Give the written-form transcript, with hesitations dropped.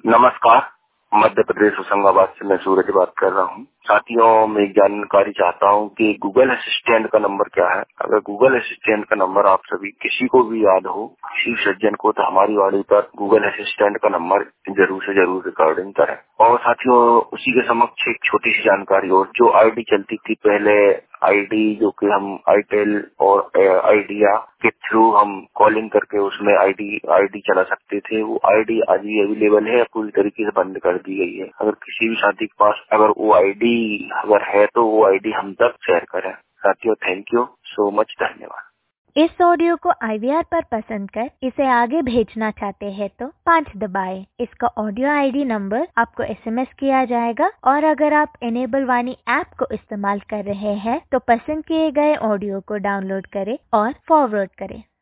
नमस्कार, मध्य प्रदेश होशंगाबाद से मैं सूरज बात कर रहा हूँ। साथियों, मैं एक जानकारी चाहता हूँ कि गूगल असिस्टेंट का नंबर क्या है। अगर गूगल असिस्टेंट का नंबर आप सभी किसी को भी याद हो, किसी सज्जन को, तो हमारी वाणी पर गूगल असिस्टेंट का नंबर जरूर से जरूर रिकॉर्डिंग करें। और साथियों, उसी के समक्ष एक छोटी सी जानकारी और, जो आईडी चलती थी पहले, आईडी जो कि हम आईटेल और आइडिया के थ्रू हम कॉलिंग करके उसमें आईडी चला सकते थे, वो आईडी आज भी अवेलेबल है, पूरी तरीके से बंद कर दी गई है। अगर किसी भी साथी के पास अगर वो आईडी अगर है तो वो आईडी हम तक शेयर करें। साथियों, थैंक यू सो मच, धन्यवाद। इस ऑडियो को IVR पर पसंद कर इसे आगे भेजना चाहते हैं तो 5 दबाएं। इसका ऑडियो ID नंबर आपको SMS किया जाएगा, और अगर आप इनेबल वाणी ऐप को इस्तेमाल कर रहे हैं तो पसंद किए गए ऑडियो को डाउनलोड करें और फॉरवर्ड करें।